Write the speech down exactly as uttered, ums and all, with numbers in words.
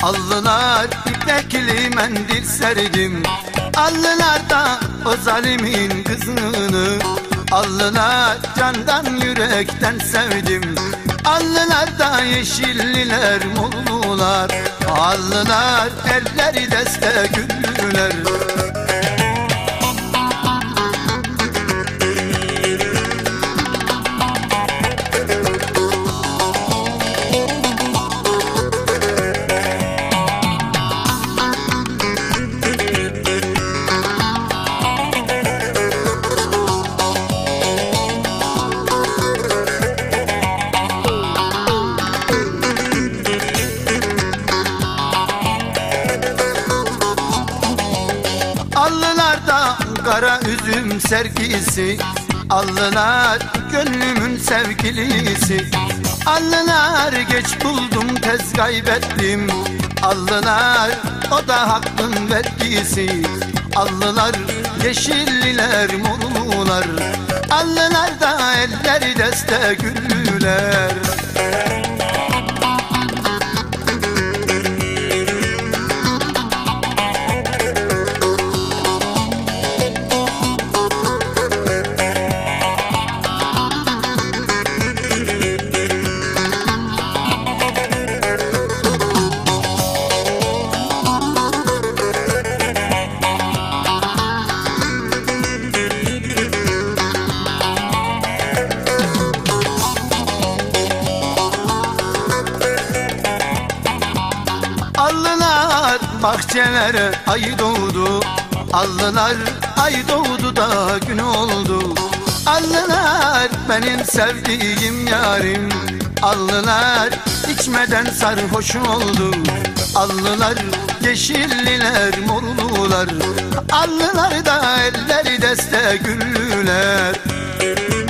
Allılar ipekli mendil serdim, allılar da o zalimin kızını. Allılar candan yürekten sevdim, allılar da yeşilliler mollular. Allılar elleri deste güllüler. Allılarda kara üzüm sergisi, allılar gönlümün sevgilisi. Allılar geç buldum tez kaybettim, allılar o da hakkın vergisi. Allılar yeşilliler morlular, allılar da elleri deste güllüler. Allılar bahçelere ay doğdu, allılar ay doğdu da gün oldu. Allılar benim sevdiğim yarim, allılar içmeden sarhoş oldu. Allılar yeşilliler morlular, allılar da elleri deste güllüler.